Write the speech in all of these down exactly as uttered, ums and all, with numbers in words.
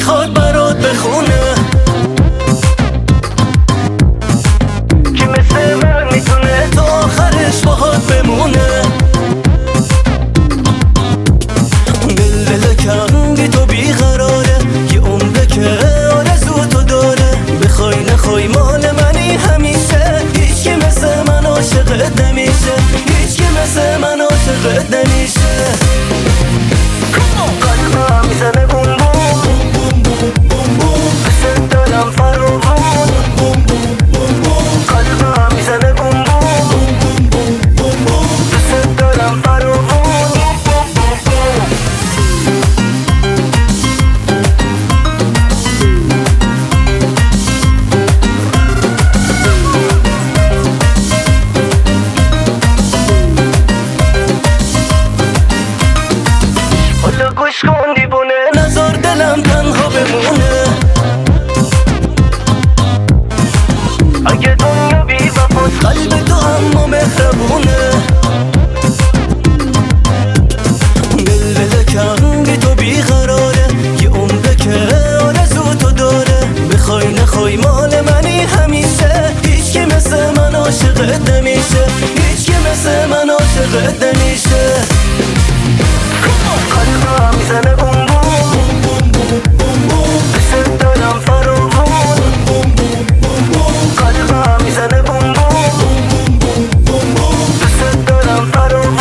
میخواد برات بخونه، که مثل من میتونه تا آخرش باهات بمونه. دل دل کنگی تو بیقراره، یه عمره که آرزو تو داره. بخوای نخوای مال منی همیشه، هیچ که مثل من عاشقت نمیشه، هیچ که مثل من عاشقت نمیشه. قلبم میزنه بوم بوم بوم بوم، حست دارم فراوون. قلبم میزنه بوم بوم بوم بوم، حست دارم فراوون. حالا گوش کن دیوونه، نذار دلم تنها بمونه. اگه دنیا بی وفاست، قلب تو اما مهربونه. دل دل کنگی تو بیقراره، یه عمره که آرزو تو داره. بخوای نخوای مال منی همیشه، هیچ که مثل من عاشقت نمیشه، هیچ که مثل من عاشقت نمیشه. قلبم میزنه بوم بوم بوم بوم، حست دارم فراوون. قلبم میزنه بوم بوم بوم بوم، حست دارم فراوون.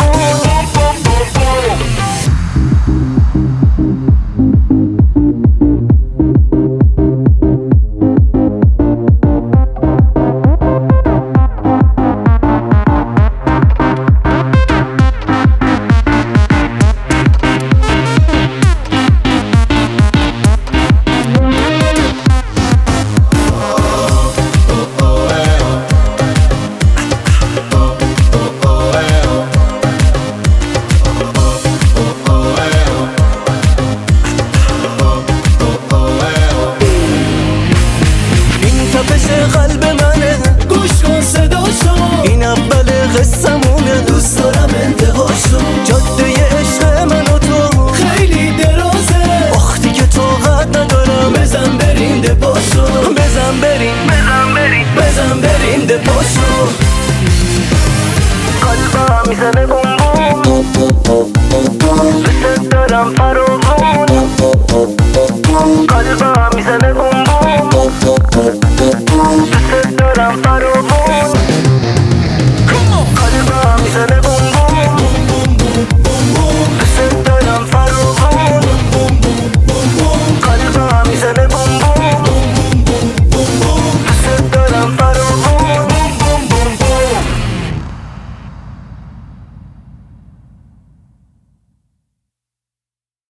تپش قلب منه، گوش کن صداشو، این اول قصمونه. دوست دارم انتهاشو، جاده عشق من و تو خیلی درازه. آخ دیگه طاقت ندارم، بزن بریم دپاشو، بزن بریم بزن بریم بزن بریم دپاشو. قلبم میزنه بوم بوم، حست دارم فراوون.